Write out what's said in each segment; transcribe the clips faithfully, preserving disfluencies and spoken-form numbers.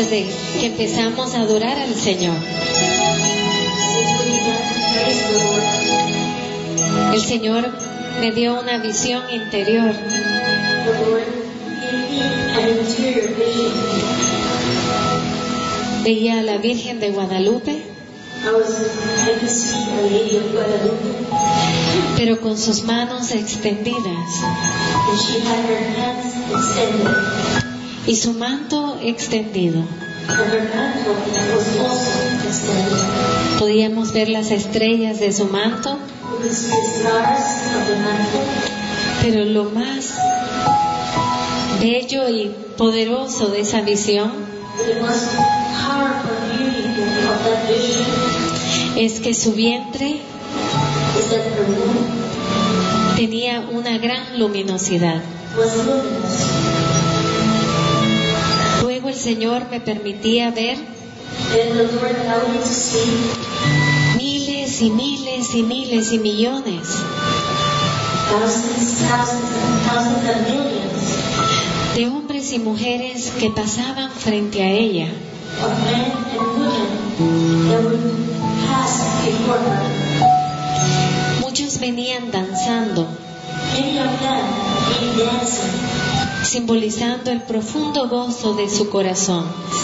desde que empezamos a adorar al Señor. El Señor me dio una visión interior. Veía a la Virgen de Guadalupe, pero con sus manos extendidas y su manto extendido. Podíamos ver las estrellas de su manto, pero lo más bello y poderoso de esa visión es que su vientre tenía una gran luminosidad. Luego el Señor me permitía ver miles y miles y miles y millones de hombres y mujeres que pasaban frente a ella. Muchos venían danzando, simbolizando el profundo gozo de su corazón.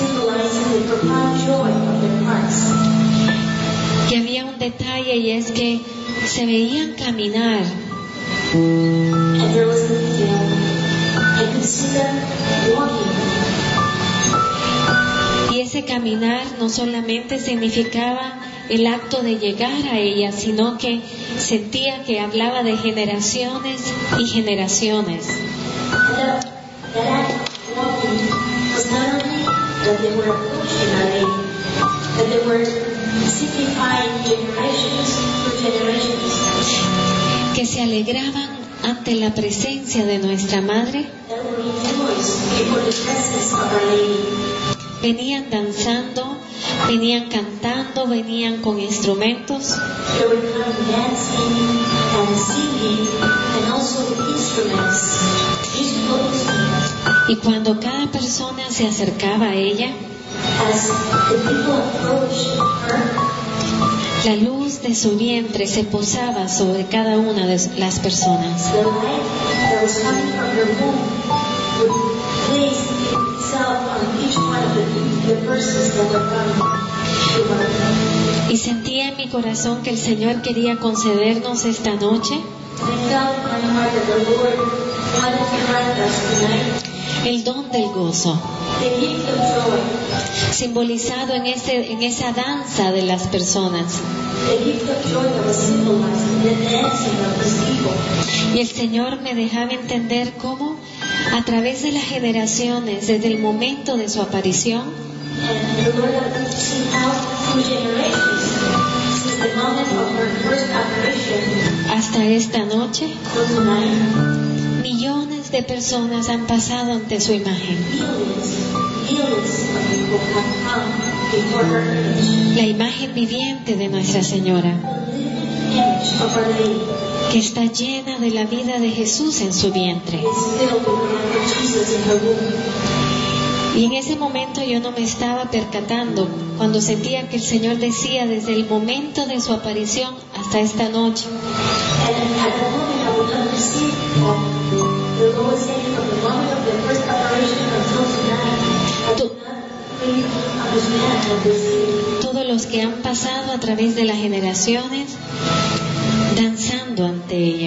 Y había un detalle, y es que se veían caminar y ese caminar no solamente significaba el acto de llegar a ella, sino que sentía que hablaba de generaciones y generaciones. Que se alegraban ante la presencia de nuestra Madre. Venían danzando, venían cantando, venían con instrumentos. Y cuando cada persona se acercaba a ella, la luz de su vientre se posaba sobre cada una de las personas. Y sentía en mi corazón que el Señor quería concedernos esta noche el don del gozo, simbolizado en, ese, en esa danza de las personas. Y el Señor me dejaba entender cómo a través de las generaciones, desde el momento de su aparición hasta esta noche, millones de personas han pasado ante su imagen. La imagen viviente de Nuestra Señora, que está llena de la vida de Jesús en su vientre. Y en ese momento yo no me estaba percatando cuando sentía que el Señor decía desde el momento de su aparición hasta esta noche. Todos los que han pasado a través de las generaciones danzando ante ella.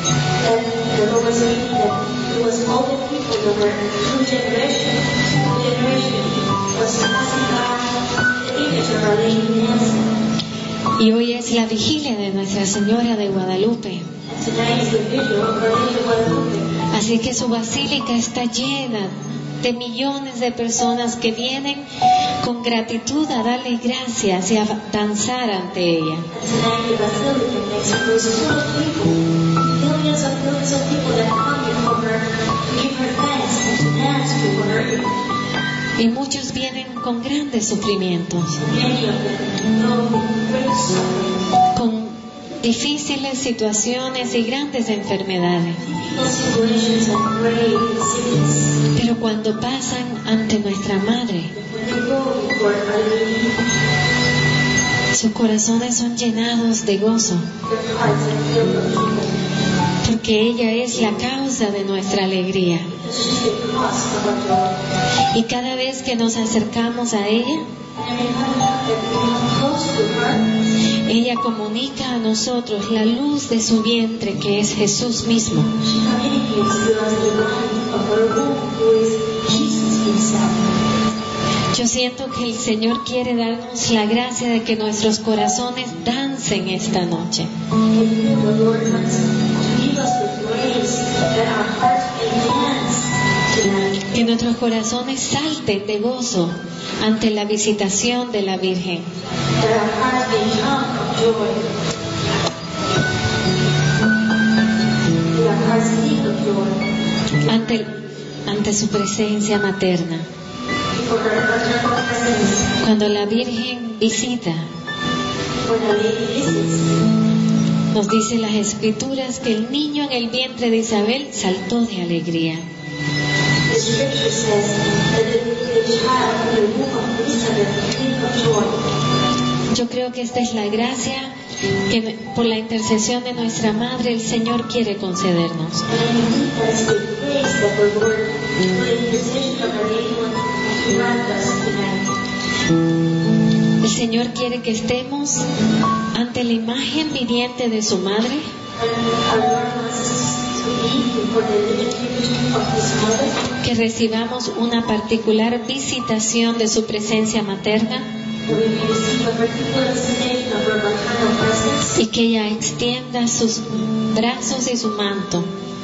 Y hoy es la vigilia de Nuestra Señora de Guadalupe. Así que su basílica está llena de millones de personas que vienen con gratitud a darle gracias y a danzar ante ella. Y muchos vienen con grandes sufrimientos, con difíciles situaciones y grandes enfermedades. Pero cuando pasan ante nuestra Madre, Sus corazones son llenados de gozo, porque ella es la causa de nuestra alegría. Y cada vez que nos acercamos a ella, ella comunica a nosotros la luz de su vientre, que es Jesús mismo. Yo siento que el Señor quiere darnos la gracia de que nuestros corazones dancen esta noche. Que nuestros corazones salten de gozo ante la visitación de la Virgen. Ante, ante su presencia materna. Cuando la Virgen visita, nos dice las Escrituras que el niño en el vientre de Isabel saltó de alegría. Yo creo que esta es la gracia que por la intercesión de nuestra Madre el Señor quiere concedernos. El Señor quiere que estemos ante la imagen viviente de su Madre, que recibamos una particular visitación de su presencia materna y que ella extienda sus brazos y su manto.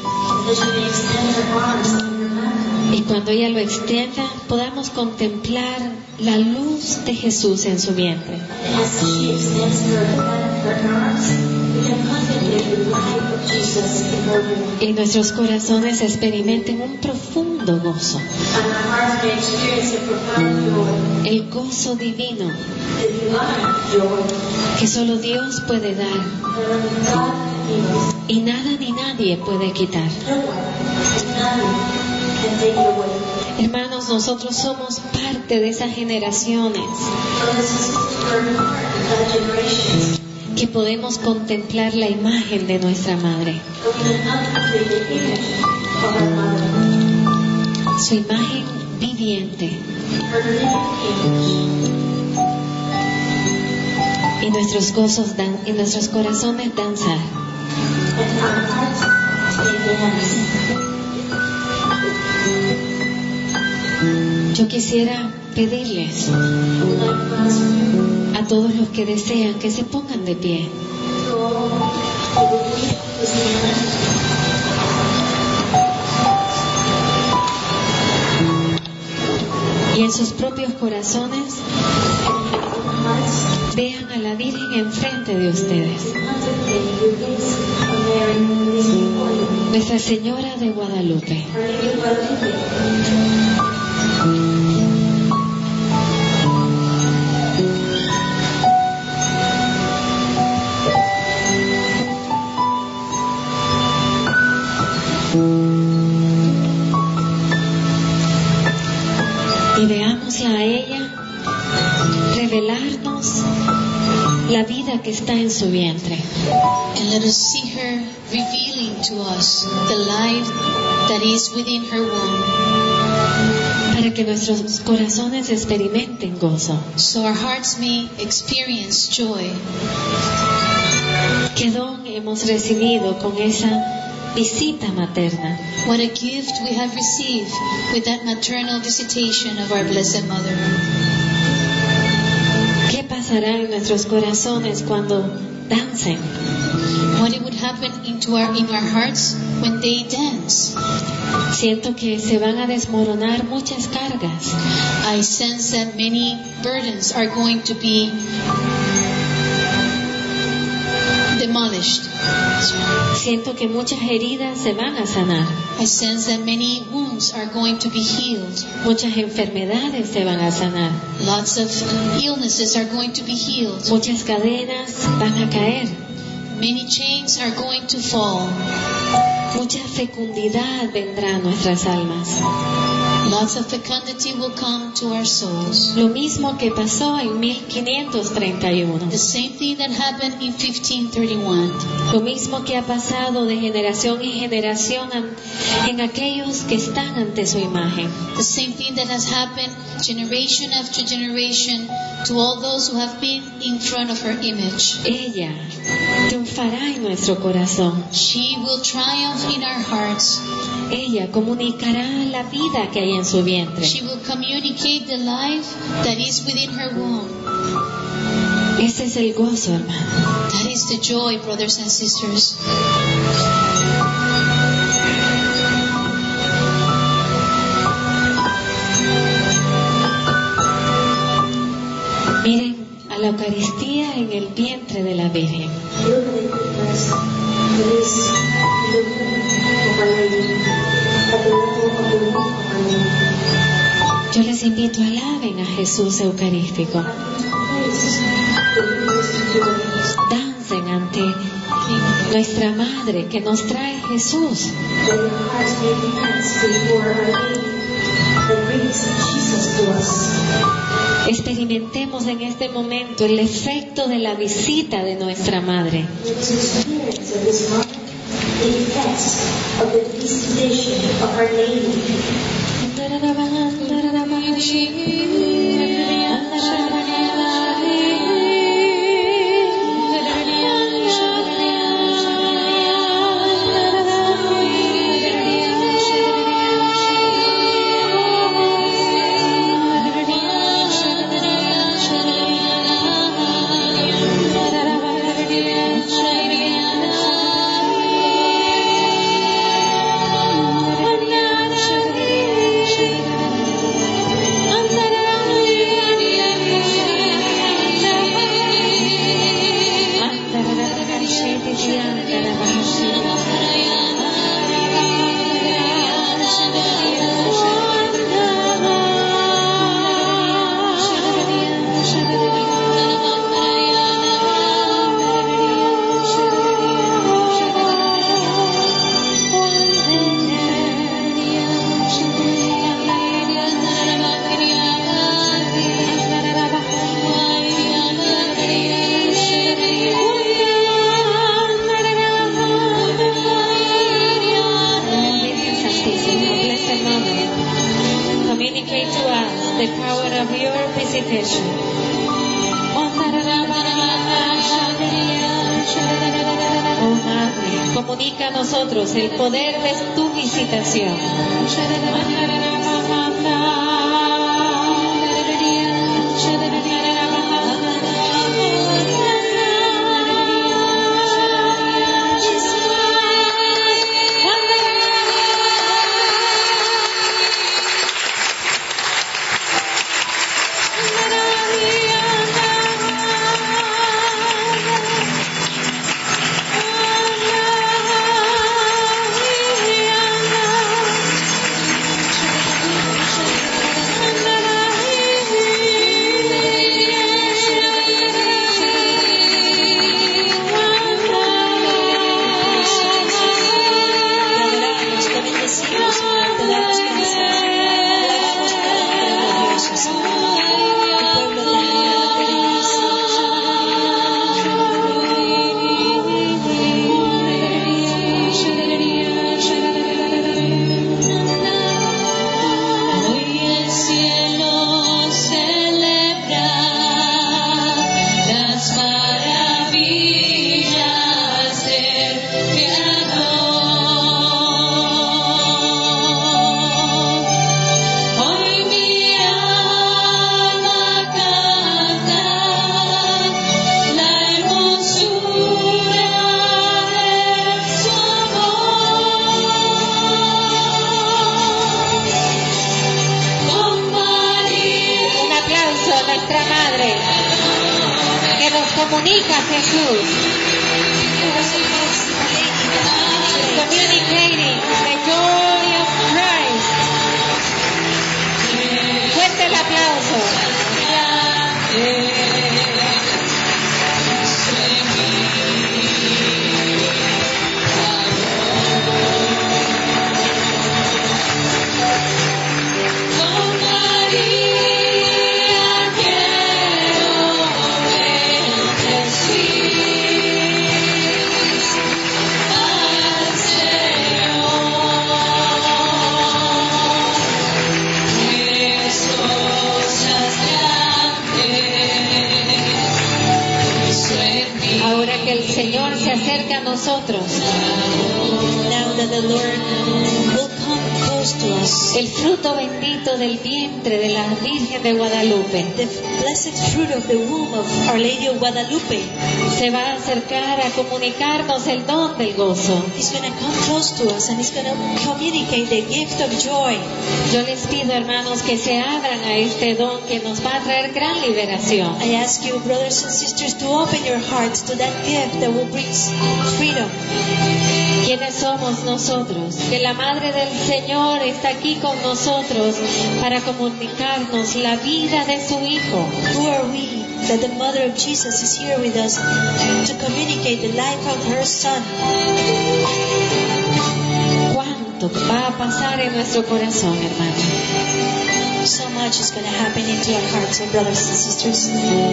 Y cuando ella lo extienda, podamos contemplar la luz de Jesús en su vientre. Y nuestros corazones experimenten un profundo gozo. El gozo divino que solo Dios puede dar y nada ni nadie puede quitar. Hermanos, nosotros somos parte de esas generaciones que podemos contemplar la imagen de nuestra Madre, su imagen viviente, y nuestros gozos dan, y nuestros corazones danzar. Yo quisiera pedirles a todos los que desean que se pongan de pie. Y en sus propios corazones vean a la Virgen enfrente de ustedes. Nuestra Señora de Guadalupe. Y veámosla a ella revelarnos la vida que está en su vientre. And let us see her revealing to us the life that is within her womb. Para que nuestros corazones experimenten gozo. So our hearts may experience joy. ¿Qué don hemos recibido con esa visita materna? What a gift we have received with that maternal visitation of our Blessed Mother. ¿Qué pasará en nuestros corazones cuando dancen? What it would happen into our, in our hearts when they dance. Siento que se van a desmoronar muchas cargas. I sense that many burdens are going to be demolished. Siento que muchas heridas se van a sanar. I sense that many wounds are going to be healed. Muchas enfermedades se van a sanar. Lots of illnesses are going to be healed. Muchas cadenas van a caer. Many chains are going to fall. Mucha fecundidad vendrá a nuestras almas. Lots of fecundity will come to our souls. Lo mismo que pasó en mil quinientos treinta y uno. The same thing that happened in fifteen thirty-one. Lo mismo que ha pasado de generación en generación en aquellos que están ante su imagen. The same thing that has happened generation after generation to all those who have been in front of her image. Ella triunfará en nuestro corazón. She will triumph in our hearts. Ella comunicará la vida que hay en su vientre. She will communicate the life that is within her womb. Ese es el gozo, hermano. That is the joy, brothers and sisters. Miren a la Eucaristía en el vientre de la Virgen. Yo les invito a alaben a Jesús Eucarístico. Dancen ante nuestra Madre que nos trae Jesús. Experimentemos en este momento el efecto de la visita de nuestra Madre. Comunica a nosotros el poder de tu visitación. Comunica Jesús. Communicating the joy of Christ. Fuerte el aplauso. que el Señor se acerca a nosotros, now that the Lord will come close to us, el fruto bendito del vientre de la Virgen de Guadalupe the blessed fruit of the womb of Our Lady of Guadalupe se va a acercar a comunicarnos el don del gozo. is going to come close to us, and He's going to communicate the gift of joy. Yo les pido, hermanos, que se abran a este don que nos va a traer gran liberación. I ask you, brothers and sisters, to open your hearts to that gift that will bring freedom. ¿Quiénes somos nosotros? Que la Madre del Señor está aquí con nosotros para comunicarnos la vida de su Hijo. Who are we that the Mother of Jesus is here with us to communicate the life of her Son? ¿Cuánto va a pasar en nuestro corazón, hermano? So much is going to happen into our hearts, oh brothers and sisters.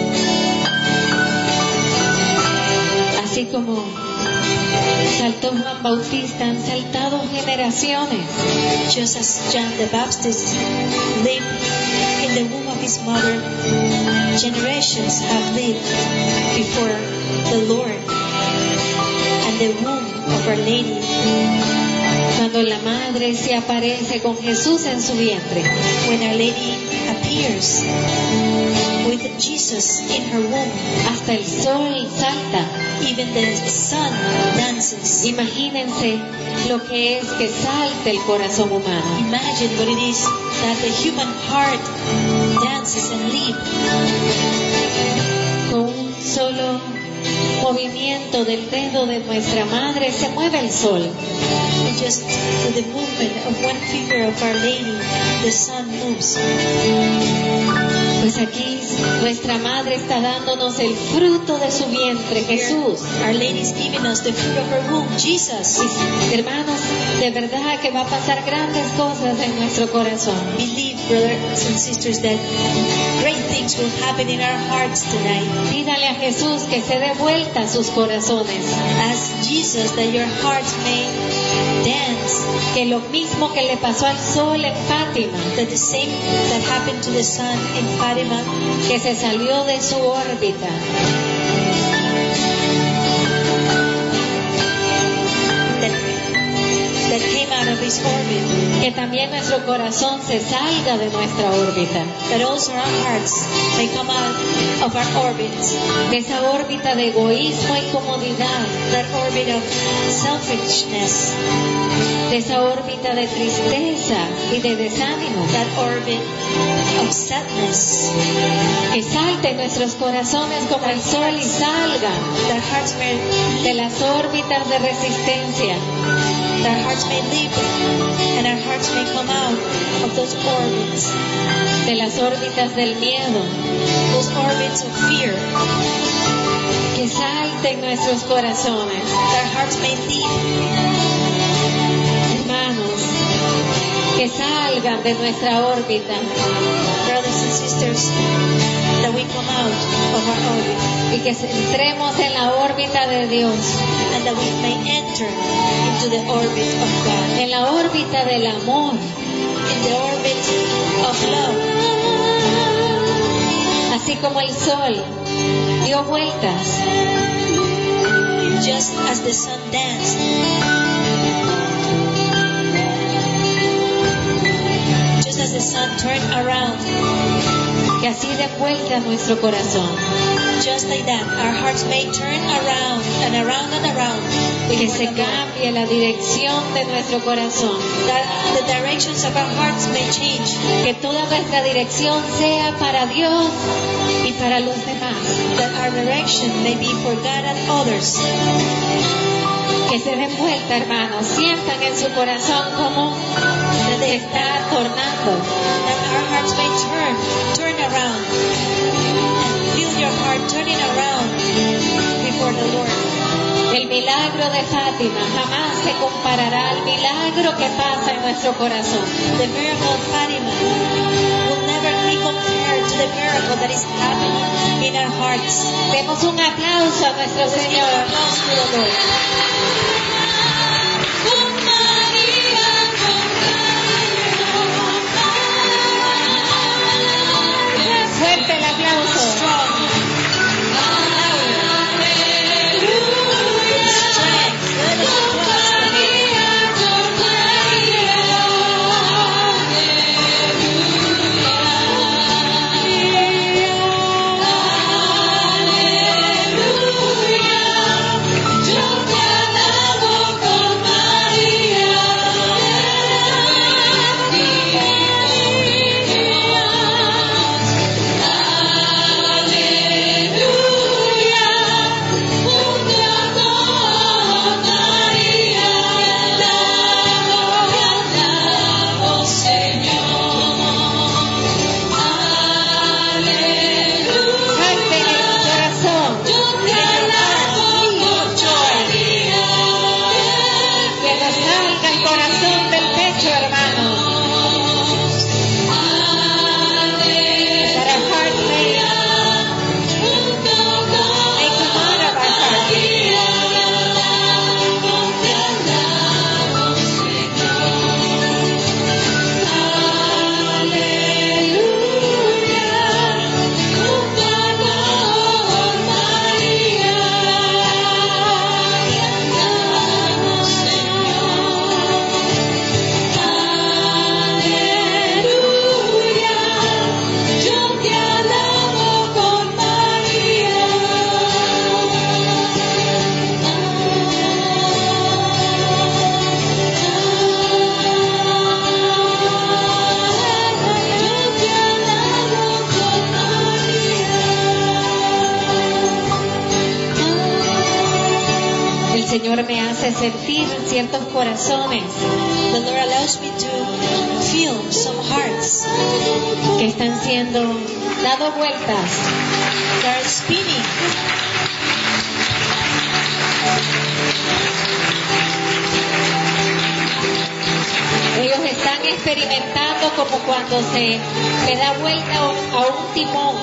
Así como saltó Juan Bautista, han saltado generaciones. Just as John the Baptist lived in the womb of his mother, generations have lived before the Lord and the womb of Our Lady. Cuando la madre se aparece con Jesús en su vientre, When Our Lady appears with Jesus in her womb, hasta el sol salta. even the sun dances. Imagínense lo que es que salte el corazón humano. Imagine what it is that the human heart dances and leaps. Con un solo movimiento del dedo de nuestra madre se mueve el sol. And just with the movement of one finger of Our Lady, the sun moves. Pues aquí nuestra madre está dándonos el fruto de su vientre, Jesús. Our Lady is giving us the fruit of her womb, Jesus. Y, hermanos, de verdad que va a pasar grandes cosas en nuestro corazón. Believe, brothers and sisters, that great things will happen in our hearts tonight. Pídale a Jesús que se dé vuelta a sus corazones. Ask Jesus that your hearts may dance, Que lo mismo que le pasó al sol en Fátima, that the same that happened to the sun in Fatima, que se salió de su órbita, that, that came out of his orbit, que también nuestro corazón se salga de nuestra órbita, that also our hearts may come out of our orbit, de esa órbita de egoísmo y comodidad, that orbit of selfishness, de esa órbita de tristeza y de desánimo, that orbit of sadness, que salte en nuestros corazones como el sol y salga that hearts may de las órbitas de resistencia, that hearts may live, and our hearts may come out of those orbits, de las órbitas del miedo, those orbits of fear, que salte en nuestros corazones. that hearts may live, Hermanos, que salgan de nuestra órbita brothers and sisters, that we come out of our orbit, y que entremos en la órbita de Dios, and that we may enter into the orbit of God, en la órbita del amor, in the orbit of love, así como el sol dio vueltas, just as the sun danced, just as the sun turned around, que así dé vuelta nuestro corazón, just like that, our hearts may turn around and around and around, que before se the Lord. cambie la dirección de nuestro corazón, That the directions of our hearts may change, que toda nuestra dirección sea para Dios y para los demás, that our direction may be for God and others, que se den vuelta, hermanos, sientan en su corazón como that se they, está tornando. that our hearts may turn, turn around, and feel your heart turning around before the Lord. El milagro de Fátima jamás se comparará al milagro que pasa en nuestro corazón. The miracle of Fatima will never be compared to the miracle that is happening in our hearts. Demos un aplauso a nuestro Let's give Señor. an applause to the Lord. Fuerte el aplauso. Strong. Louder. Señor me hace sentir ciertos corazones The Lord allows me to feel some hearts que están siendo dados vueltas. that are spinning. Ellos están experimentando como cuando se le da vuelta a un- a un timón.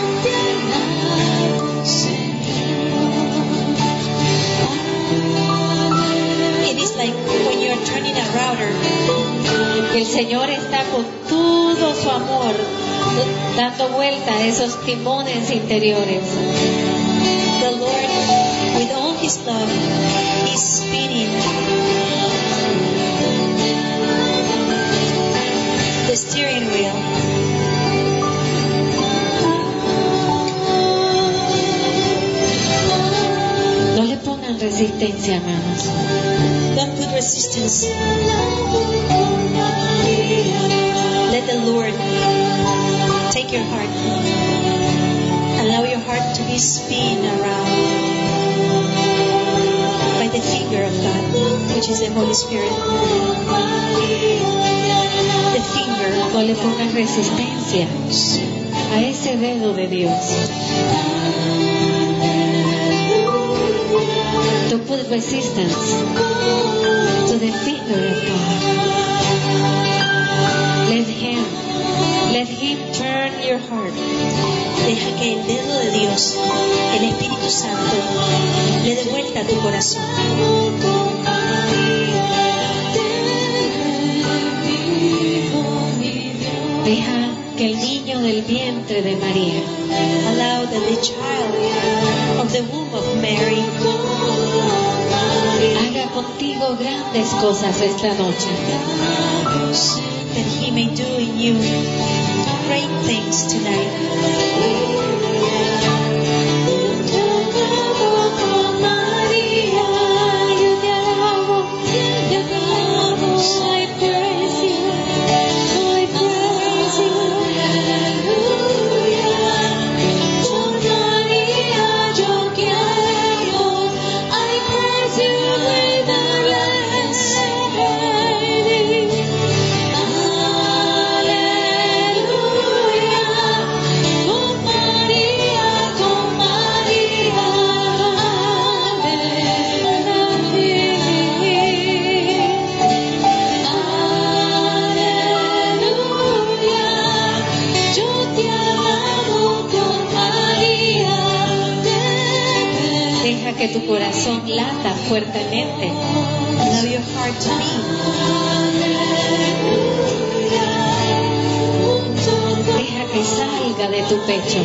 It is like when you're turning a router. El Señor está con todo su amor dando vuelta a esos timones interiores. The Lord, with all His love, is spinning the steering wheel. No le pongan resistencia, hermanos. Don't put resistance. Let the Lord take your heart. Allow your heart to be spin around by the finger of God, which is the Holy Spirit. The finger. No le pongan resistencia a ese dedo de Dios. Don't put resistance to the finger of God. Let Him, let Him turn your heart. Deja que el dedo de Dios, el Espíritu Santo, le dé vuelta a tu corazón. Deja que el niño del vientre de María Allow that the child of the womb of Mary haga contigo grandes cosas esta noche. that He may do in you great things tonight. Deja que tu corazón lata fuertemente. Allow your heart to beat. Deja que salga de tu pecho.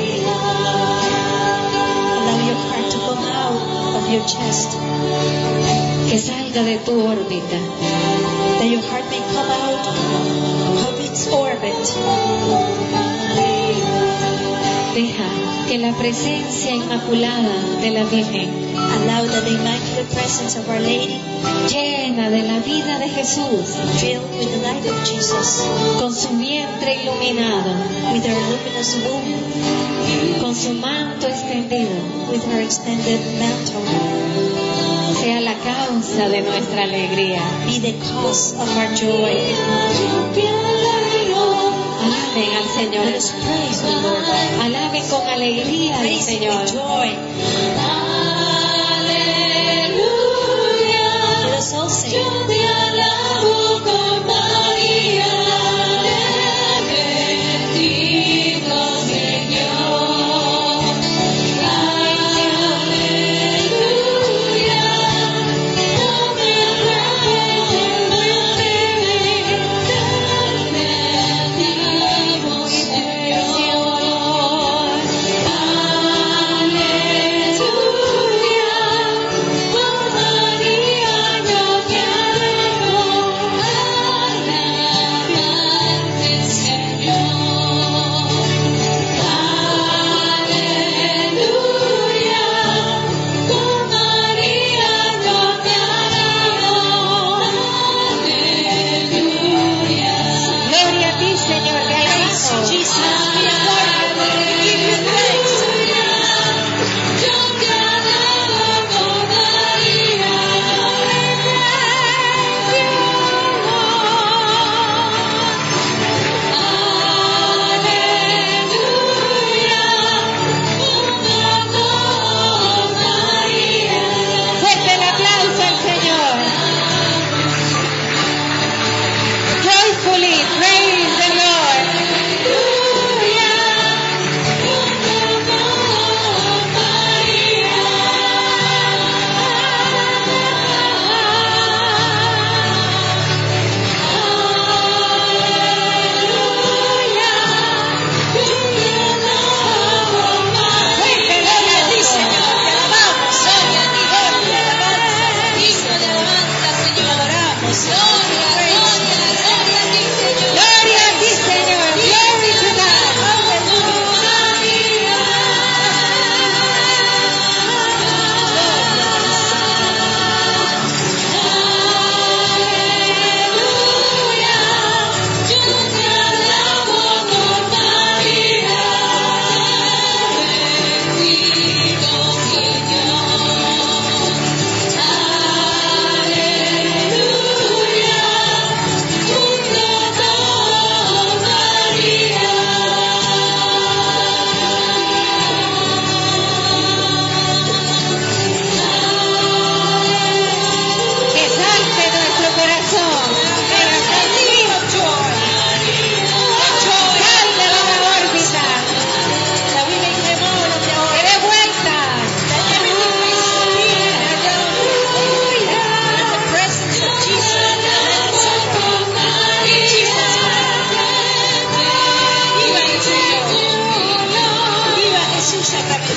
Allow your heart to come out of your chest. Que salga de tu órbita. That your heart may come out of its orbit. Deja que la presencia inmaculada de la Virgen, Allow that the immaculate presence of Our Lady, llena de la vida de Jesús, filled with the light of Jesus, con su vientre iluminado, with her luminous womb, con su manto extendido, with her extended mantle, sea la causa de nuestra alegría. be the cause of our joy. Alaben al Señor. Let us praise the Lord. Alaben con alegría al Praise Him Señor. with joy. Let us all sing.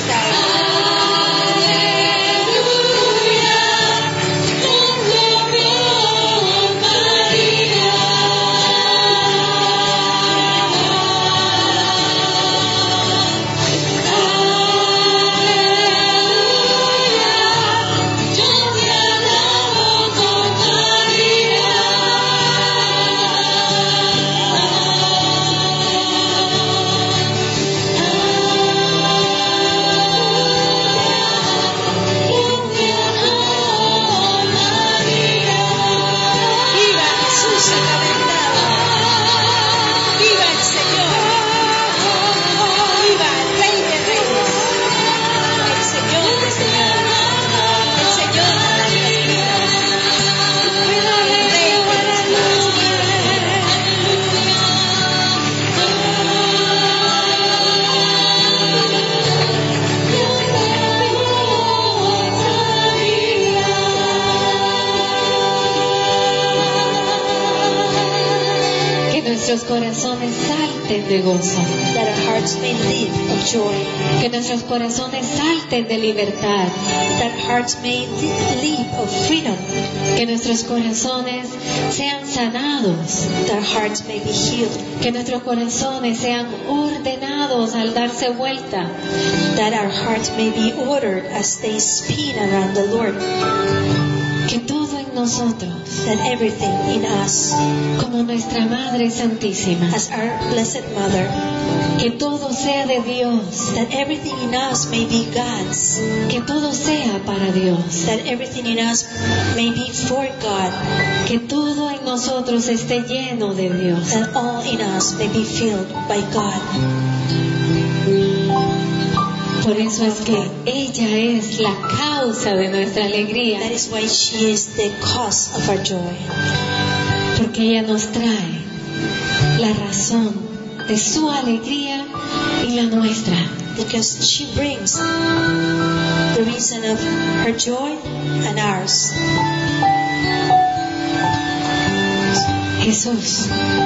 nuestros corazones salten de gozo, that our hearts may leap of joy, que nuestros corazones salten de libertad, that hearts may leap of freedom, que nuestros corazones sean sanados, that our hearts may be healed, que nuestros corazones sean ordenados al darse vuelta, that our hearts may be ordered as they spin around the Lord, que todo en nosotros, that everything in us, como nuestra Madre Santísima, as our Blessed Mother, que todo sea de Dios, that everything in us may be God's, que todo sea para Dios, that everything in us may be for God, que todo en nosotros esté lleno de Dios. that all in us may be filled by God. Por eso es que ella es la causa de nuestra alegría, That is why she is the cause of our joy, porque ella nos trae la razón de su alegría y la nuestra. because she brings the reason of her joy and ours. Jesús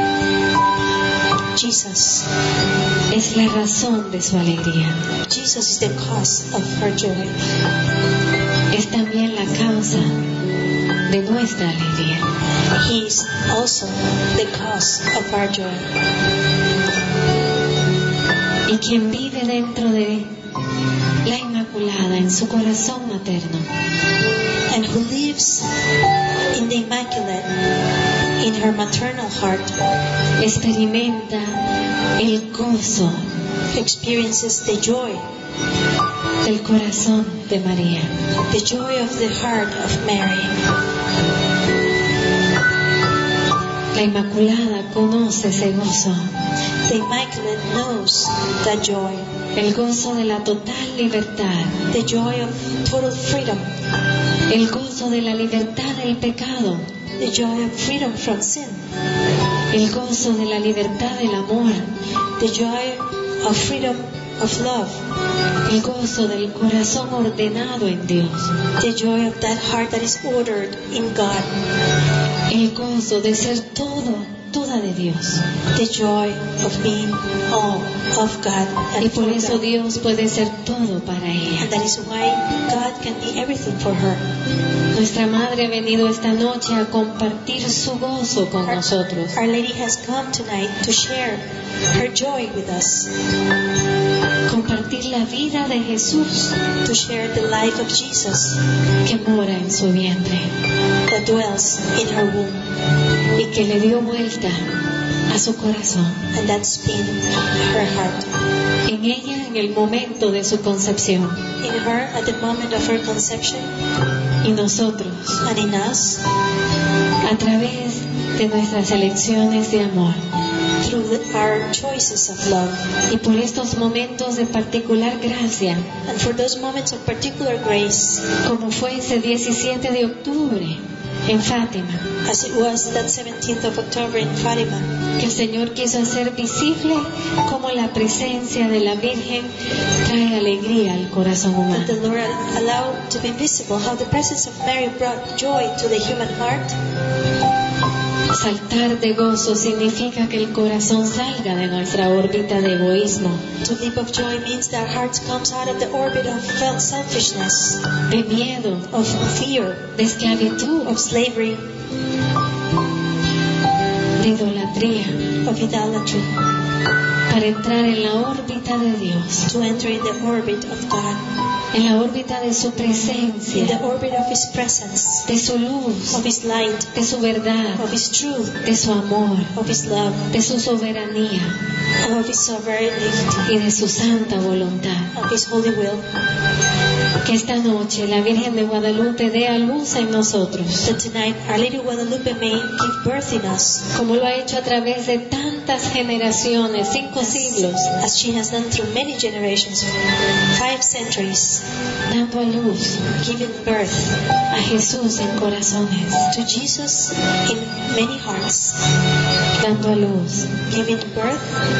Jesus. es la razón de su alegría, Jesus is the cause of her joy. es también la causa de nuestra alegría. He is also the cause of our joy. Y quien vive dentro de la Inmaculada en su corazón materno, And who lives in the Immaculate, in her maternal heart, experimenta el gozo experiences the joy, del corazón de María. the joy of the heart of Mary. La Inmaculada conoce ese gozo, The Immaculate knows that joy, el gozo de la total libertad, the joy of total freedom, el gozo de la libertad del pecado, the joy of freedom from sin, el gozo de la libertad del amor, the joy of freedom of love, el gozo del corazón ordenado en Dios, the joy of that heart that is ordered in God, el gozo de ser todo, toda de Dios. the joy of being all of God Y and por for eso God. Dios puede ser todo para ella. And that is why God can be everything for her. Nuestra Madre ha venido esta noche a compartir su gozo con nosotros. Our Lady has come tonight to share her joy with us, Compartir la vida de Jesús to share the life of Jesus que mora en su vientre that dwells in her womb y que le dio vuelta a su corazón. and that spin her heart. En ella en el momento de su concepción In her at the moment of her conception y nosotros and in us a través de nuestras elecciones de amor. through the, our choices of love. Y por estos momentos de particular gracia, And for those moments of particular grace, como fue ese diecisiete de octubre en Fátima, as it was that seventeenth of October in Fatima, que el Señor quiso hacer visible cómo la presencia de la Virgen trae alegría al corazón that humano. the Lord allowed to be visible, how the presence of Mary brought joy to the human heart. Saltar de gozo significa que el corazón salga de nuestra órbita de egoísmo, To leap of joy means that our heart comes out of the orbit of selfishness, de miedo, of fear, de esclavitud, of slavery, de idolatría, of idolatry, para entrar en la órbita de Dios, to enter in the orbit of God, en la órbita de su in the presencia, orbit of His presence, de su luz, of His light, de su verdad, of His truth, de su amor, of His love, de su soberanía of His sovereignty, y de su santa voluntad. of His holy will. Que esta noche la Virgen de Guadalupe dé a luz en nosotros, That tonight Our Lady Guadalupe may give birth in us, como lo ha hecho a través de tantas generaciones, cinco siglos, as she has done through many generations, five centuries, dando a luz giving birth a Jesús en corazones, to Jesus in many hearts, dando a luz, giving birth,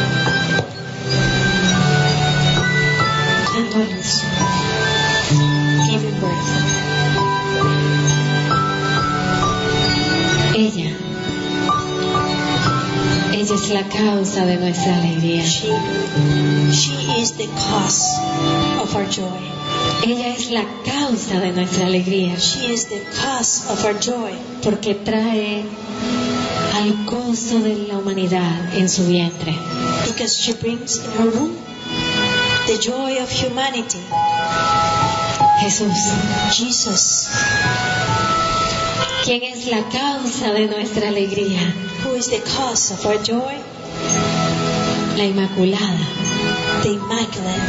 dando a luz. giving birth. Ella, ella es la causa de nuestra alegría. She, she is the cause of our joy. Ella es la causa de nuestra alegría, She is the cause of our joy, porque trae al gozo de la humanidad en su vientre. because she brings in her womb the joy of humanity. Jesús, Jesus, ¿quién es la causa de nuestra alegría? who is the cause of our joy, La Inmaculada, the Immaculate,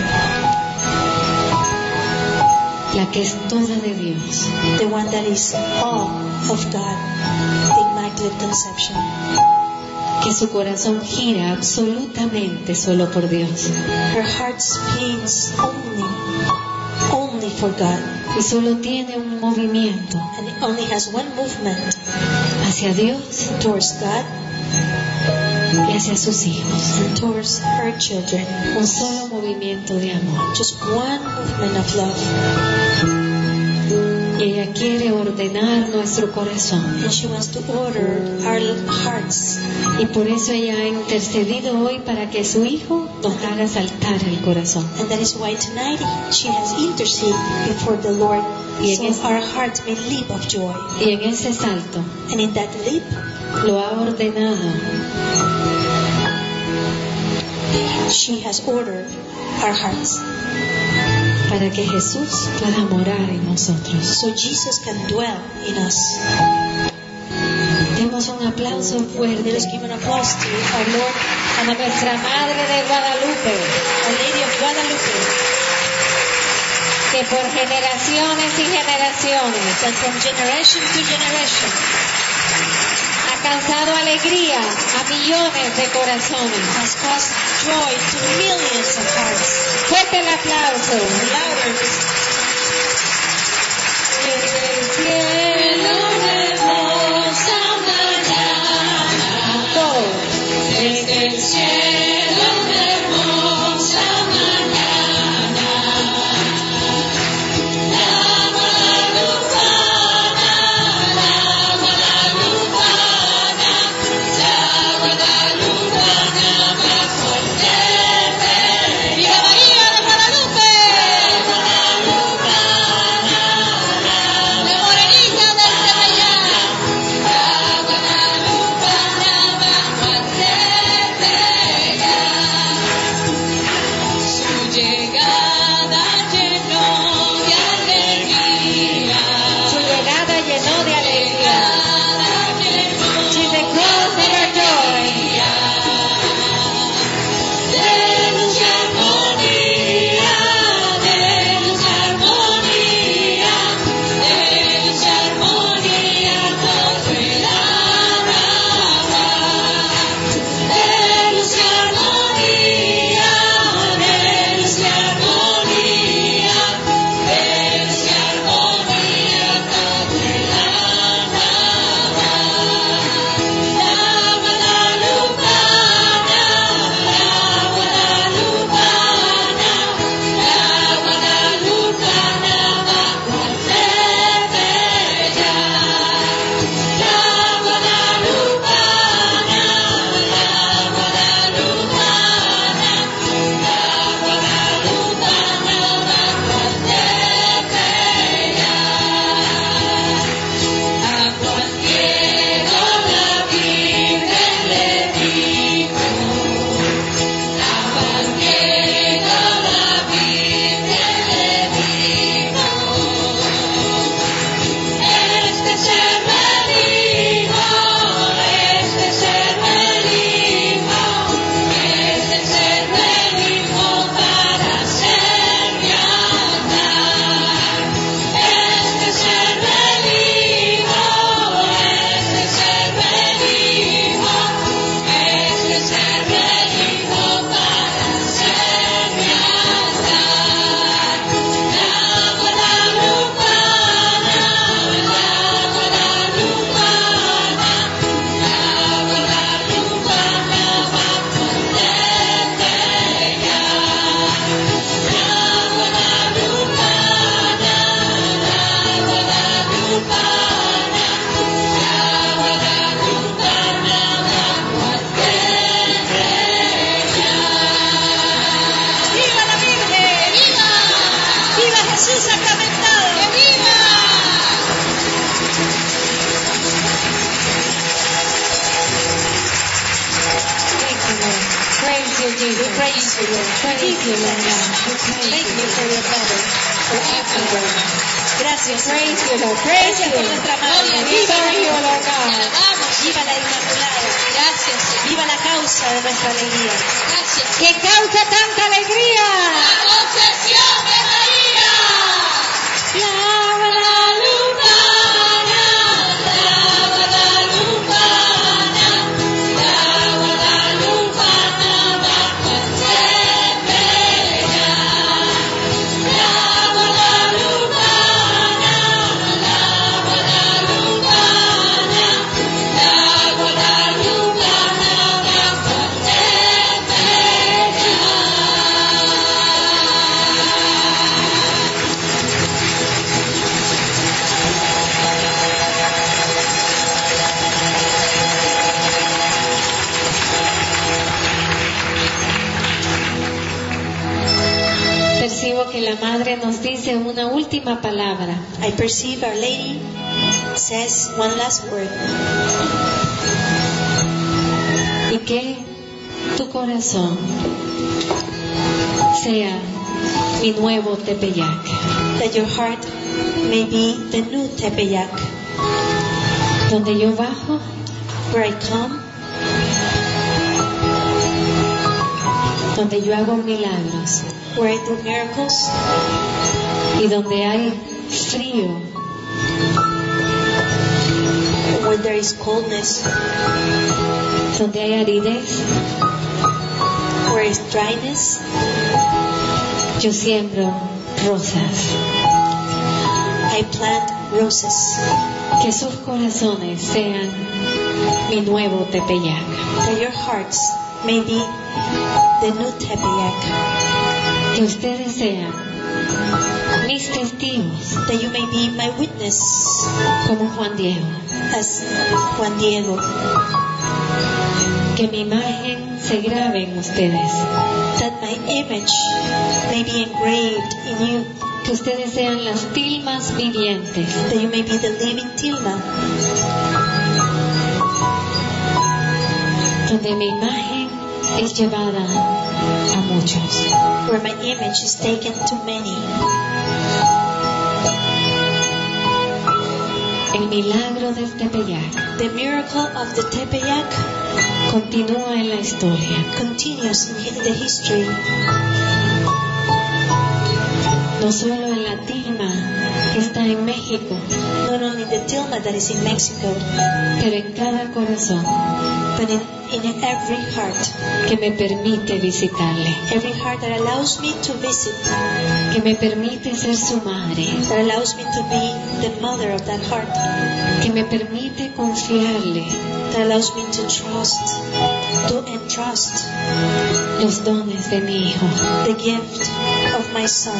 la que es toda de Dios, the one that is all of God, the Immaculate Conception. que su corazón gira absolutamente solo por Dios Her heart spins only, only for God, y solo tiene un movimiento and it only has one movement hacia Dios towards God y hacia sus hijos. and towards her children. Un solo movimiento de amor. Just one movement of love. Y ella quiere ordenar nuestro corazón. And she wants to order our hearts. Y por eso ella ha intercedido hoy para que su Hijo nos haga saltar el corazón. And that is why tonight she has interceded before the Lord, Y en so es- our hearts may leap of joy. Y en ese salto And in that leap, lo ha ordenado she has ordered our hearts, para que Jesús pueda morar en nosotros. so Jesus can dwell in us. Demos un aplauso Let fuerte us give an applause to our Lord, a nuestra Madre de Guadalupe, Our Lady of Guadalupe, que por generaciones y generaciones that from generation to generation ha causado alegría a millones de corazones. has caused joy to millions of hearts. Fuerte el aplauso. Louder. Desde el cielo hermosa mañana, a todos. Desde el cielo hermosa mañana, la guadalupana, la guadalupana, la guadalupana más fuerte. ¡Viva María de Guadalupe! Jesús sacramentado. ¡Que viva! Praise you, Jesus. We praise you, Lord. Praise you, Lord God. We praise Thank you. you for your mother, for everyone. Gracias, Praise you, Lord. Praise Gracias you. por nuestra madre. Gloria, Viva, Praise you, Lord Te God. alabamos. viva la Inmaculada. Gracias, Señor. Viva la causa de nuestra alegría. Gracias. Que causa tanta alegría. La concepción de María. La Guadalupana, La Guadalupana, la Guadalupana bajo el tepeyac. La Guadalupana, la Guadalupana, la Guadalupana bajo el tepeyac. Percibo que la Madre nos dice una última palabra. I perceive Our Lady says one last word. Y que tu corazón sea mi nuevo Tepeyac. That your heart may be the new Tepeyac, Donde yo bajo, where I come, donde yo hago milagros where I do miracles, y donde hay frío, where there is coldness, donde hay aridez, where is dryness. yo siembro rosas. I plant roses. Que sus corazones sean mi nuevo Tepeyac. That your hearts may be the new Tepeyac. Que ustedes sean mis testigos, That you may be my witness, como Juan Diego. as Juan Diego. Que mi imagen se grabe en ustedes. That my image may be engraved in you. Que ustedes sean las tilmas vivientes That you may be the living Tilma. donde mi imagen es llevada a muchos. Where my image is taken to many. El milagro del Tepeyac The miracle of the Tepeyac continúa en la historia. continues in hi- the history, No solo en la tilma que está en México, not only the Tilma that is in Mexico, pero en cada corazón but in, in every heart. que me permite visitarle. Every heart that allows me to visit, Que me permite ser su madre. that allows me to be the mother of that heart, Que me permite confiarle that allows me to trust, to entrust los dones de mi hijo. the gift of my son.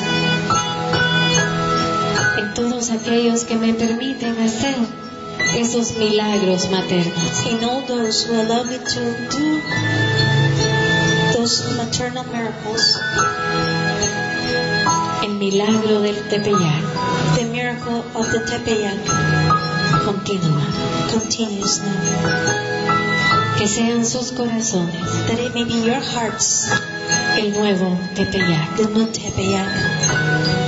En todos aquellos que me permiten hacer esos milagros maternos. In all those who allow me to do those maternal miracles, El milagro del Tepeyac the miracle of the Tepeyac continúa. continues now. Que sean sus corazones That it may be your hearts, el nuevo Tepeyac. the new Tepeyac.